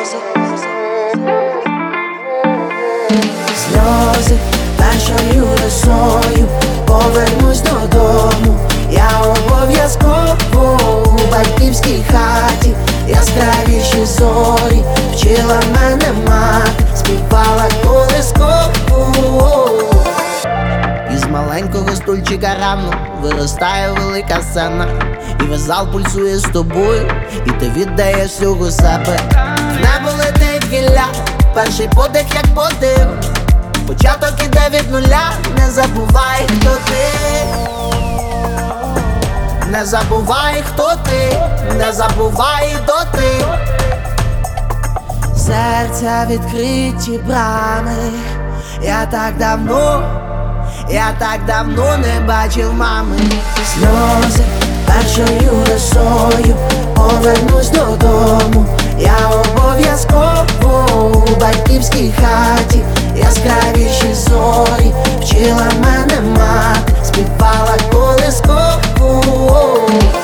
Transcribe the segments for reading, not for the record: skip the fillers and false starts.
Сльози першою росою, повернусь додому. Я обов'язково у батьківській хаті. Яскравіші зорі вчила мене мати, співала колискову. Із маленького стульчика рано виростає велика сцена, і весь зал пульсує з тобою, і ти віддаєш всього себе. В небо летить гілля, перший подих як подив. Початок іде від нуля, не забувай, хто ти. Не забувай, хто ти, не забувай доти. Серця відкриті брами. Я так давно не бачив мами. Сльози першою росою, повернусь додому. Я обов'язково у батьківській хаті. Яскравіші зорі вчила мене мати, співала колискову.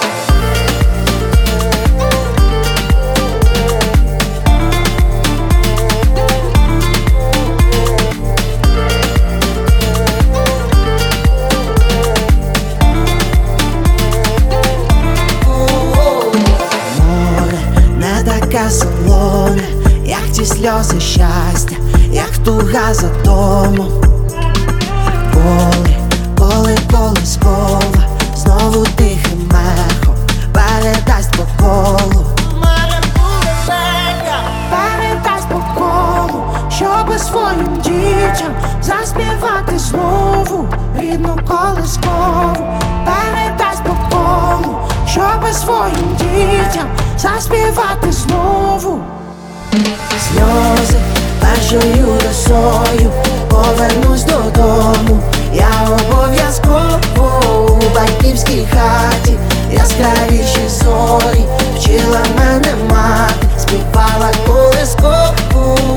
Така солоне, як ті сльози щастя, як туга за домом. Коли колискова знову тихим ехом передасть по колу. Передасть по колу, щоби своїм дітям заспівати знову рідну колискову. Передасть по колу, щоби своїм дітям заспівати знову. Сльози першою росою, повернусь додому. Я обов'язково у батьківській хаті. Яскравіші зорі вчила мене мати, співала колискову.